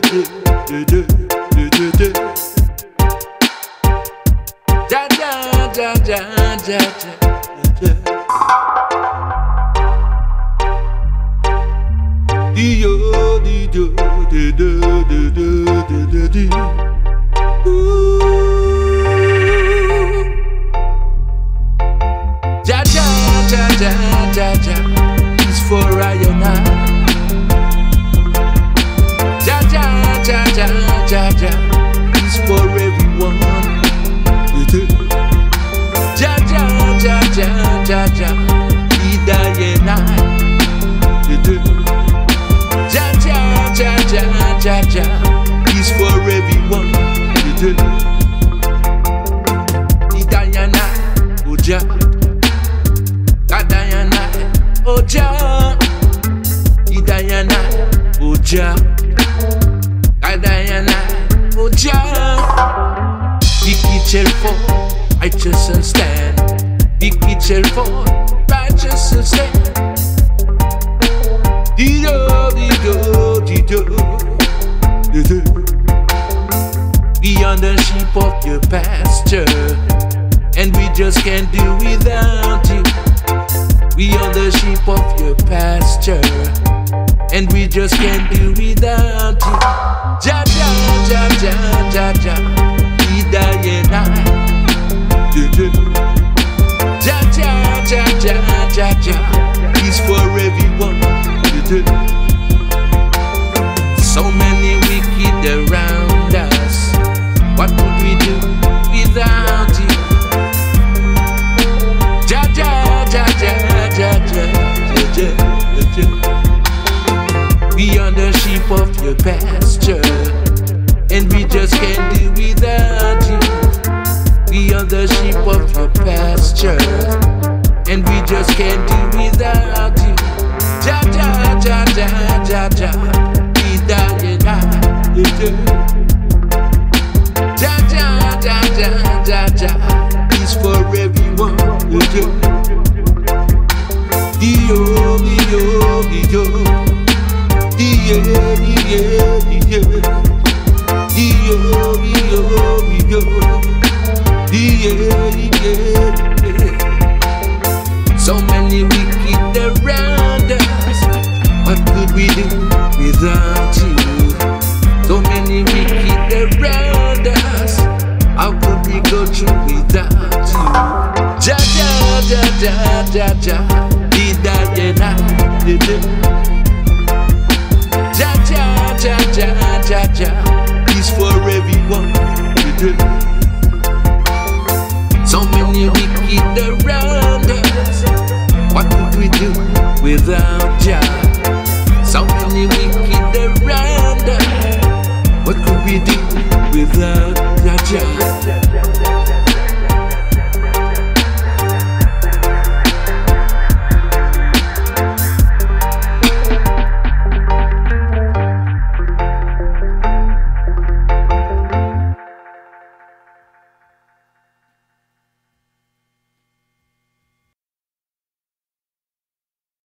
Ja ja ja ja ja ja. Dio dio dio dio dio dio dio. Ja ja ja ja ja ja. It's for I and I. Ja ja ja ja ja ja. It's for everyone. Ja ja ja ja ja ja. Ida and I. Ja ja ja ja ja ja. It's for everyone. Ida and I. Oja. Kadayana. Oja. Ida and I. Oja. Kadayana. Oja. Vicky Chelfo, righteous and stand. Vicky Chelfo, righteous and stand. Dido, dido, dido, dido. We are the sheep of your pasture, and we just can't do without you. We are the sheep of your pasture, and we just can't do without you. Ja ja ja ja ja ja. Ida and I. Ja ja ja ja ja ja. It's for everyone. So many wicked around us. What would we do without you? Ja ja ja ja ja ja ja ja. We are the sheep of your pasture, and we just can't do without you. We are the sheep of your pasture, and we just can't do without you. Ja ja ja ja ja ja. Ida and I. Ja ja ja ja ja ja. It's for everyone. Dio dio dio. Dio dio dio. Dio dio dio. So many wicked around us. What could we do without you? So many wicked around us. How could we go through without you? Ja ja ja ja ja ja. Ida and I. Ja ja ja ja ja ja. It's for everyone. So many wicked around us. What could we do without ya? So many wicked around us. What could we do without ya?